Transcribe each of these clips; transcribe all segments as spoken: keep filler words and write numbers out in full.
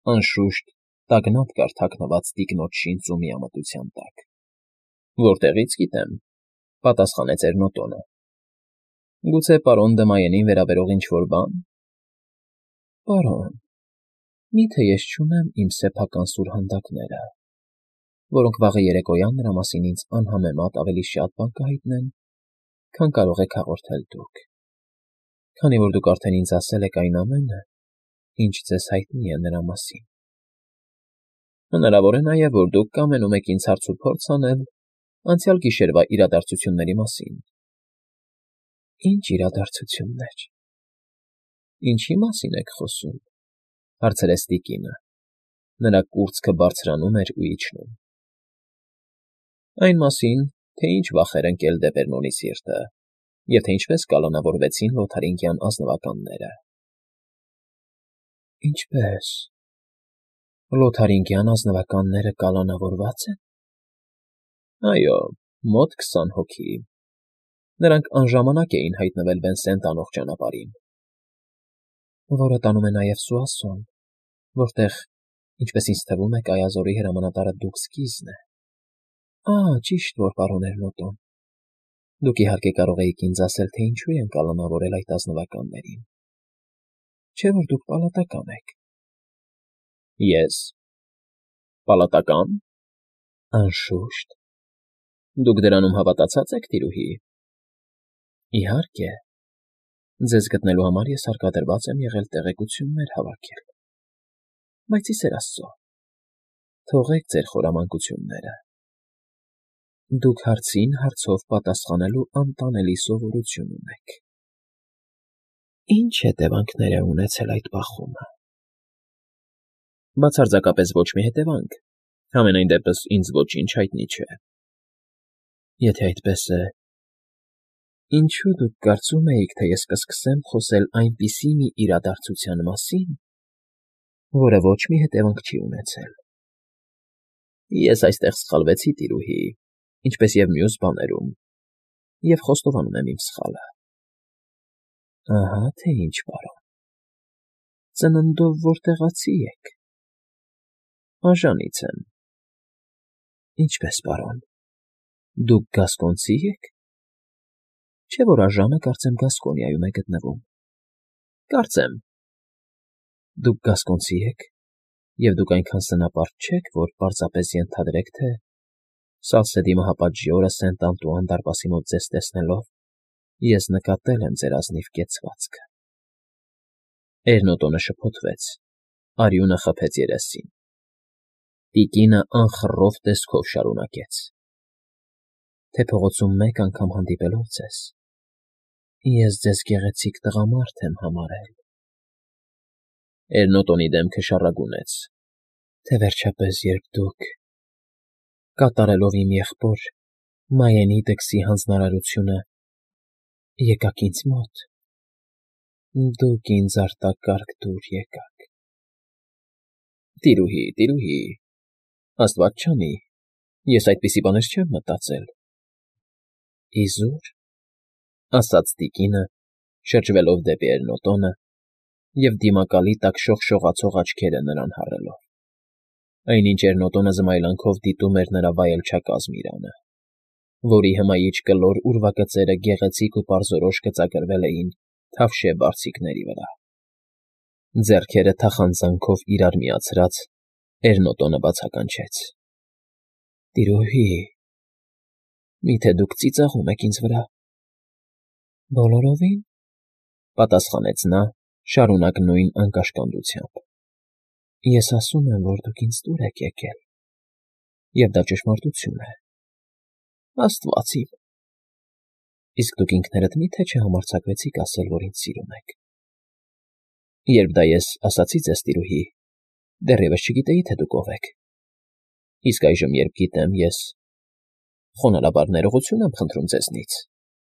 Անշուշտ, տագնապ կար թաքնված տիկնոջ շինծու միամտության տակ։ ֊ Որտեղի՞ց գիտեմ,֊ պատասխանեց Էրնոտոնը։ ֊ Գուցե պարոն Դմայենին վերաբերող ինչ֊որ բան։ ֊ Պարոն, մի՞թե ես չունեմ իմ սեփական սուրհանդակները, որոնք վաղը երեկոյան նրա մասին ինձ անհամեմատ ավելի շատ բան կհայտնեն, քան կարող եք հաղորդել դուք, քանի որ դուք արդեն ինձ ասել եք այն ամենը, ինչ ձեզ հայտնի է նրա մասին։ Հնարավոր է նաև, որ դուք կամենում եք ինձ հարցուփորձ անել անցյալ գիշերվա իրադարձությունների մասին։ ֊ Ի՞նչ իրադարձություններ։ ֊ Ինչի՞ մասին եք խոսում,֊ հարցրեց տիկինը. նրա կուրծքը բարձրանում էր ու իջնում։ ֊ Այն մասին, թե ինչ վախեր ընկել Դեպերնոնի սիրտը, և թե ինչպես կալանավորվեցին Լոթարինգյան ազնվականները։ ֊ Ինչպե՞ս, Լոթարինգյան ազնվականները կալանավորվա՞ծ են։ ֊ Այո, մոտ քսան հոգի։ Նրանք անժամանակ էին հայտնվել Բենսենտ անող ճանապարհին։ ֊ Որը տանում է նաև Սուասոն, որտեղ, ինչպես ինձ թվում է, Կայազորի հրամանատարը դուք Սկիզն է։ Ա՜, ճիշտ որ, պարոն Էրնոտոն, դուք իհարկե կարող էիք ինձ ասել, թե ինչու են կալանավորել այդ ազնվականներին, չէ՞ որ դուք պալատական եք։ ֊ Ես… պալատակա՞ն։ ֊ Անշուշտ։ ֊ Դուք դրանում հավատացած եք, տիրուհի։ ֊ Իհարկե, ձեզ գտնելու համար ես հարկադրված եմ եղել տեղեկություններ հավաքել, բայց, ի սեր աստծո, թողեք ձեր խորամանկությունները։ Դուք հարցին հարցով պատասխանելու անտանելի սովորություն ունեք։ Ի՞նչ հետևանքներ է ունեցել այդ բախումը։ ֊ Բացարձակապես ոչ մի հետևանք, համենայն դեպս ինձ ոչինչ հայտնի չէ։ ֊ Եթե այդպես է, ինչո՞ւ դուք կարծում էիք, թե ես կսկսեմ խոսել այնպիսի մի իրադարձության մասին, որը ոչ մի հետևանք չի ունեցել։ ֊ Ես այստեղ սխալվեցի, տիրուհի, ինչպես և մյուս բաներում, և խոստովանում եմ իմ սխալը։ ֊ Ահա թե ինչ, պարոն… Ծննդով որտեղացի եք։ ֊ Աժանից եմ։ ֊ Ինչպե՞ս, պարոն… Դուք գասկոնցի եք։ ֊ Չէ՞ որ այժմը, կարծեմ, Գասկոնիայում է գտնվում։ ֊ Կարծեմ։ ֊ Դուք գասկոնցի եք, և դուք այնքան սնապարտ չեք, որ պարզապես ենթադրեք, թե, Սալսեդի մահապատժի օրը Սենտ Անտուան դարպասի մոտ ձեզ տեսնելով, ես նկատել եմ ձեր ազնիվ կեցվածքը… Էրնոտոնը շփոթվեց, արյունը խփեց երեսին։ Տիկինը անխռով տեսքով շարունակեց. ֊ Թե փողոցում մեկ անգամ հանդիպելով ձեզ, ես ձեզ գեղեցիկ տղամարդ եմ համարել… Էրնոտոնի դեմքը շառագունեց. Թե վերջապես, երբ դուք, կատարելով իմ եղբոր Մայենի դքսի հանձնարարությունը, եկաք ինձ մոտ, դուք ինձ արտակարգ դուր եկաք… ֊ Տիրուհի, տիրուհի, աստված չանի, ես այդպիսի բաներ չեմ մտածել։ ֊ Իզո՞ւր,֊ ասաց տիկինը, շրջվելով դեպի Էրնոտոնը և դիմակալի տակ շողշողացող աչքերը նրան հառելով, այնինչ Էրնոտոնը զմայլանքով դիտում էր նրա վայելչակազմ իրանը, որի հմայիչ կլոր ուրվագծերը գեղեցիկ ու պարզորոշ գծագրվել էին թավշե բարձիկների վրա։ Ձեռքերը թախանձանքով իրար միացրած, Էրնոտոնը բացականչեց. ֊ Տիրուհի, մի՞թե դուք ծիծաղում եք ինձ վրա։ ֊ Բոլորովին,֊ պատասխանեց նա, շարունակ նույն անկաշկանդությամբ։ ֊ Ես ասում եմ, որ դուք ինձ դուր եք եկել, և դա ճշմարտություն է։ ֊ Աստված իմ… Իսկ դուք ինքներդ մի՞թե չհամարձակվեցիք ասել, որ ինձ սիրում եք։ ֊ Երբ դա ես ասացի ձեզ, տիրուհի, դեռևս չգիտեի, թե դուք ով եք, իսկ այժմ, երբ գիտեմ, ես… խոնարհաբար ներողություն եմ խնդրում ձեզնից։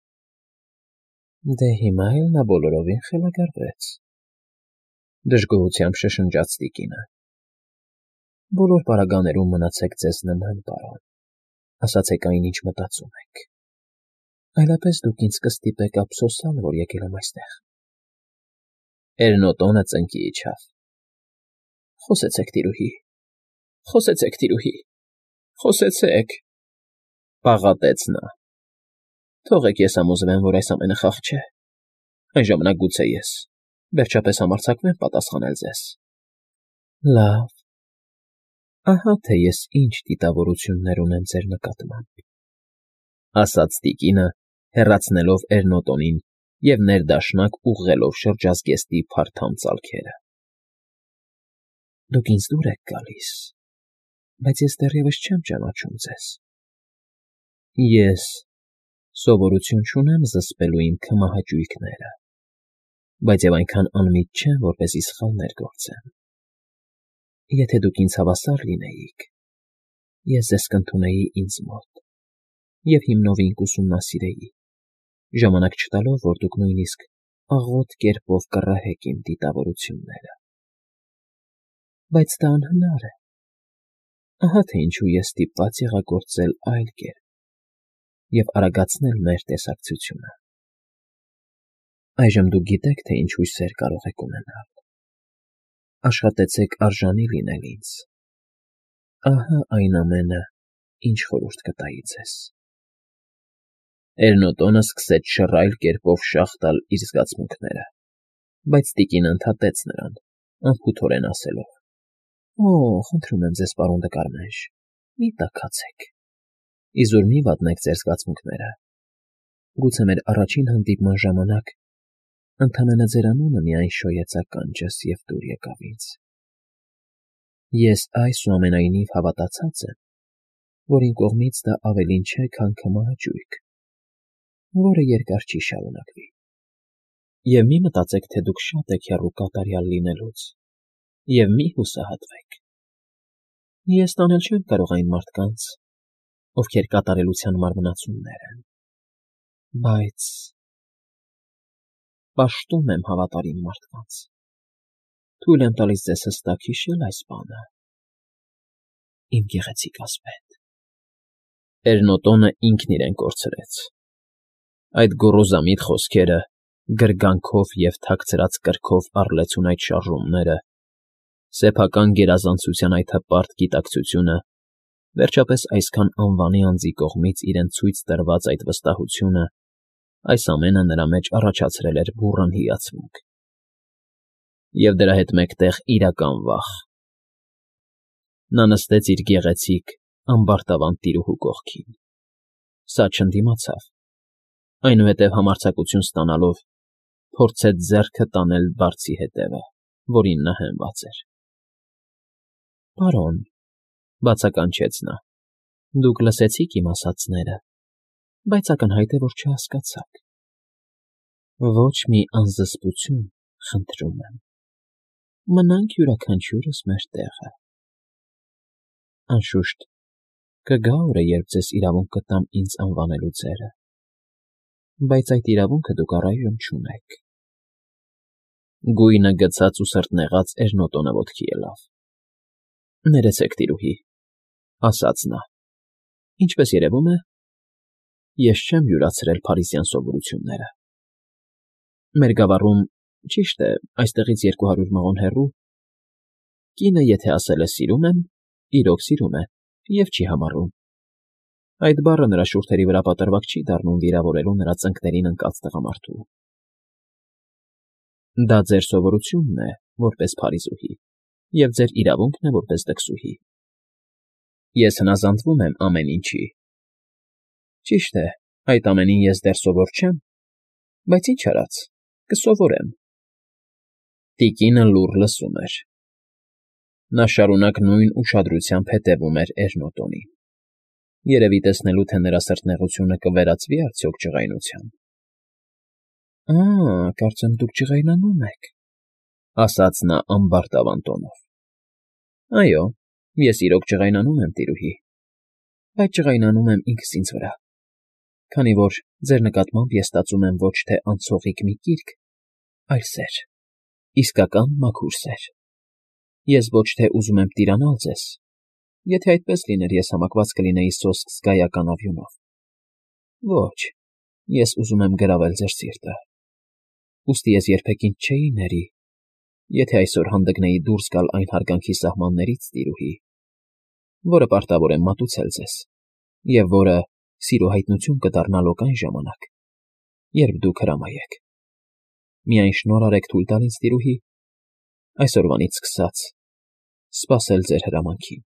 ֊ Դե հիմա էլ նա բոլորովին խելագարվեց,֊ դժգոհությամբ շշնջաց տիկինը։ ֊ Բոլոր պարագաներում մնացեք ձեզ նման, պարոն, ասացեք այն, ինչ մտածում եք, այլապես դուք ինձ կստիպեք ափսոսալ, որ եկել եմ այստեղ։ Էրնոտոնը ծնկի իջավ։ Խոսեցեք, տիրուհի, խոսեցեք, տիրուհի, խոսեցեք, պաղատեց նա։ Թողեք ես համոզվեմ, որ այս ամենը խաղ չէ, այն ժամանակ գուցե ես վերջապես համարձակվեմ պատասխանել ձեզ։ Լավ, ահա թե ես ինչ դիտավորություններ ունեմ ձեր նկատմամբ, ասաց տիկինը, հեռացնելով Էրնոտոնին և ներդաշնակ ուղղելով շրջազգեստի փարթամ ծալքերը։ Դուք ինձ դուր եք գալիս, բայց ես դեռևս չեմ ճանաչում ձեզ։ Ես սովորություն չունեմ զսպելու իմ քմահաճույքները, բայց և այնքան անմիտ չեմ, որպեսզի սխալներ գործեմ։ Եթե դուք ինձ հավասար լինեիք, ես ձեզ կընդունեի ինձ մոտ և հիմնովին կուսումնասիրեի, ժամանակ չտալով, որ դուք նույնիսկ աղոտ կերպով կռահեք իմ դիտավորությունները։ Բայց դա անհնար է, ահա թե ինչու ես ստիպված եղա գործել այլ կերպ և արագացնել մեր տեսակցությունը։ Այժմ դուք գիտեք, թե ինչ հույսեր կարող եք ունենալ։ Աշխատեցեք արժանի լինել ինձ, ահա այն ամենը, ինչ խորհուրդ կտայի ձեզ։ Էրնոտոնը սկսեց շռայլ կերպով շաղ տալ իր զգացմունքները, բայց տիկինը ընդհատեց նրան, անփութորեն ասելով. Օ, խնդրում եմ ձեզ, պարոն Դկարմենշ, մի տաքացեք, իզուր մի վատնեք ձեր զգացմունքները, գուցե մեր առաջին հանդիպման ժամանակ ընդամենը ձեր անունը միայն շոյեց ականջս և դուր եկավ ինձ։ Ես այս ու ամենայնիվ հավատացած եմ, որ իմ կողմից դա ավելին չէ, քան քմահաճույք, որը երկար չի շարունակվի։ Եվ մի մտածեք, թե դուք շատ եք հեռու կատարյալ լինելուց, և մի հուսահատվեք։ Ես տանել չեմ կարող այն մարդկանց, ովքեր կատարելության մարմնացուներ են, բայց պաշտում եմ հավատարիմ մարդկանց, թույլ եմ տալիս ձեզ հստակ հիշել այս բանը, իմ գեղեցիկ ասպետ։ Էրնոտոնը ինքն իրեն կորցրեց։ Այդ գոռոզամիտ խոսքերը, գրգանքով և թաքցրած կրքով առլեցուն այդ շարժումները, սեփական գերազանցության այդ հպարտ գիտակցությունը, վերջապես այսքան անվանի անձի կողմից իրեն ցույց տրված այդ վստահությունը, այս ամենը նրա մեջ առաջացրել էր բուռն հիացմունք։ Եվ դրա հետ մեկտեղ իրական վախ։ Նա նստեց իր գեղեցիկ, ամբարտավան տիրուհու կողքին։ Սա չընդդիմացավ, այնուհետև համարձակություն ստանալով, փորձեց ձեռքը տանել բարձի հետևը, որին նա հենված էր։ Պարոն, բացականչեց նա, դուք լսեցիք իմ ասածները, բայց ակնհայտ է, որ չհասկացաք։ Ոչ մի անզսպություն, խնդրում եմ, մնանք յուրաքանչյուրս մեր տեղը։ Անշուշտ, կգա օրը, երբ ձեզ իրավունք կտամ ինձ անվանելու ձերը, բայց այդ իրավունքը դուք առայժմ չունեք։ Գույնը գցած ու սրտնեղած Էրնոտոնը ոտքի ելավ։ Ներեցեք, տիրուհի, ասաց նա, ինչպես երևում է, ես չեմ յուրացրել փարիզյան սովորությունները։ Մեր գավառում, ճիշտ է, այստեղից երկու հարյուր մղոն հեռու, կինը, եթե ասել է սիրում եմ, իրոք սիրում է և չի համառում։ Այդ բառը նրա շուրթերի վրա պատրվակ չի դառնում վիրավորելու նրա ծնկներին ընկած տղամարդու։ Դա ձեր սովորությունն է, որպես փարիզուհի, և ձեր իրավունքն է, որպես դքսուհի։ Ես հնազանդվում եմ ամեն ինչի։ Ճիշտ է, այդ ամենին ես դեռ սովոր չեմ, բայց ինչ արած, կսովորեմ։ Տիկինը լուռ լսում էր։ Նա շարունակ նույն ուշադրությամբ հետևում էր Էրնոտոնին, երևի տեսնելու, թե նրա սրտնեղությունը կվերածվի արդյոք ջղայնության։ Ա, կարծեմ դուք ջղայնանում եք, ասաց նա ամբարտավան տոնով։ Այո, ես իրոք ջղայնանում եմ, տիրուհի, բայց ջղայնանում եմ ինքս ինձ վրա, քանի որ ձեր նկատմամբ ես ստացում եմ ոչ թե անցողիկ մի կիրք, այլ սեր, իսկական մաքուր սեր։ Ես ոչ թե ուզում եմ տիրանալ ձեզ, եթե այդպես լիներ, ես համակված կլինեի սոսկ զգայական արյունով։ Ոչ, ես ուզում եմ գրավել ձեր սիրտը, ուստի ես երբեք ինձ չէի ների, Եթե այսօր հանդգնեի դուրս գալ այն հարգանքի սահմաններից, տիրուհի, որը պարտավոր եմ մատուցել ձեզ, և որը սիրո հայտնություն կդառնա լոկ այն ժամանակ, երբ դուք հրամայեք, միայն շնորհ արեք թույլ տալ ինձ, տիրուհի, այսօրվանից սկսած սպասել ձեր հրամանքին։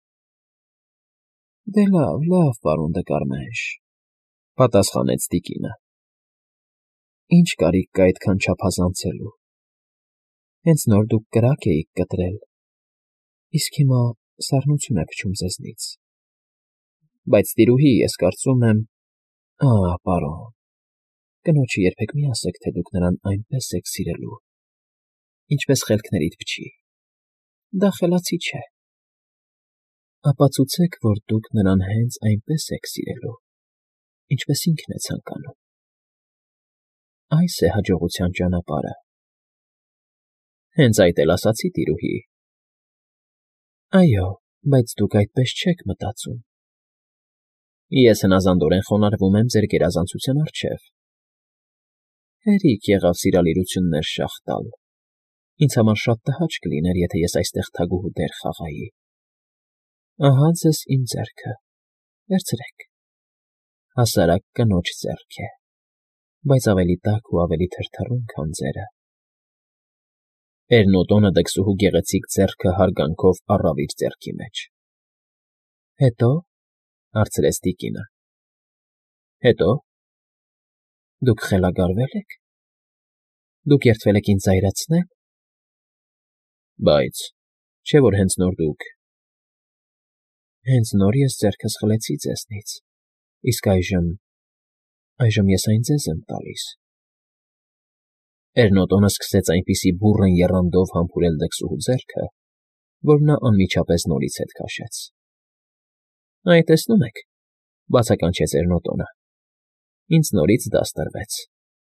֊ Դե լավ, լավ, պարոն Դկարմենշ,֊ պատասխանեց տիկինը։ ֊ Ի՞նչ կարիք կա այդքան չափազանցելու… Հենց նոր դուք կրակ էիք կտրել, իսկ հիմա սառնություն է փչում ձեզնից… Բայց, տիրուհի, ես կարծում եմ… Ա՜, պարոն, կնոջը երբեք մի ասեք, թե դուք նրան այնպես եք սիրելու, ինչպես խելքներիդ փչի… Դա խելացի չէ… Ապացուցեք, որ դուք նրան հենց այնպես եք սիրելու, ինչպես ինքն է ցանկանում… Այս է հաջողության ճանապարհը… Հենց այդ էլ ասացի, տիրուհի… Այո, բայց դուք այդպես չեք մտածում… Ես հնազանդորեն խոնարհվում եմ ձեր գերազանցության առջև… Հերիք եղավ սիրալիրություններ շաղ տալ… Ինձ համար շատ տհաճ կլիներ, եթե ես այստեղ թագուհու դեր խաղայի… Ահա ձեզ իմ ձեռքը… Վերցրեք… Հասարակ կնոջ ձեռք է, բայց ավելի տաք ու ավելի թրթռուն, քան ձերը… Էրնոտոնը դքսուհու գեղեցիկ ձեռքը հարգանքով առավ իր ձեռքի մեջ։ ֊ Հետո՞, հարցրեց տիկինը։ ֊ Հետո՞… Դուք խելագարվե՞լ եք… Դուք երդվել եք ինձ զայրացնե՞լ… Բայց չէ՞ որ հենց նոր դուք… Հենց նոր ես ձեռքս խլեցի ձեզնից, իսկ այժմ… այժմ ես այն ձեզ եմ տալիս… Էրնոտոնը սկսեց այնպիսի բուռն եռանդով համբուրել դքսուհու ձեռքը, որ նա անմիջապես նորից ետ քաշեց։ ֊ Այ, տեսնում եք,֊ բացականչեց Էրնոտոնը,֊ ինձ նորից դաս տրվեց…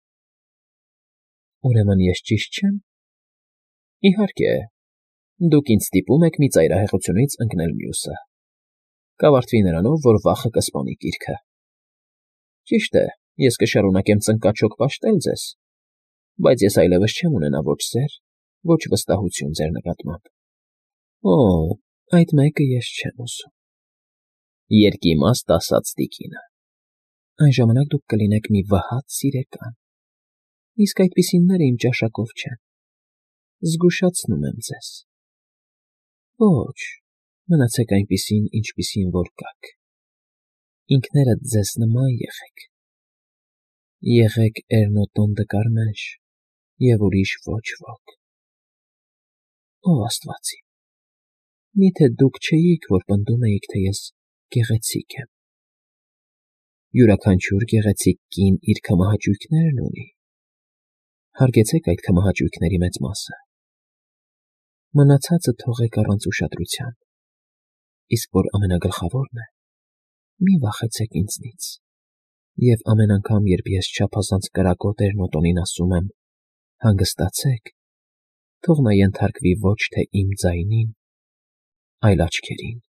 Ուրեմն ես ճի՞շտ չեմ… Իհարկե, դուք ինձ ստիպում եք մի ծայրահեղությունից ընկնել մյուսը… Կավարտվի նրանով, որ վախը կսպանի գիրքը… Ճիշտ է, ես կշարունակեմ ծնկաչոք պաշտել ձեզ, բայց ես այլևս չեմ ունենա ոչ սեր, ոչ վստահություն ձեր նկատմամբ… Օ՜, այդ մեկը ես չեմ ուզում,֊ երկիմաստ ասաց տիկինը։֊ Այն ժամանակ դուք կլինեք մի վհատ սիրեկան… Իսկ այդպիսիները իմ ճաշակով չեն… Զգուշացնում եմ ձեզ… Ոչ, մնացեք այնպիսին, ինչպիսին որ կաք… Ինքներդ ձեզ նման եղեք… Եղեք Էրնոտոն Դկարմենշ և ուրիշ ոչ ոք… Ո՜վ աստված իմ… Մի՞թե դուք չէիք, որ պնդում էիք, թե ես գեղեցիկ եմ… Յուրաքանչյուր գեղեցիկ կին իր քմահաճույքներն ունի… Հարգեցեք այդ քմահաճույքների մեծ մասը… Մնացածը թողեք առանց ուշադրության… Իսկ որ ամենագլխավորն է, մի վախեցեք ինձնից… Եվ ամեն անգամ, երբ ես չափազանց կրակոտ Էրնոտոնին ասում եմ. «Հանգստացեք», թող նա ենթարկվի ոչ թե իմ ձայնին, այլ աչքերին…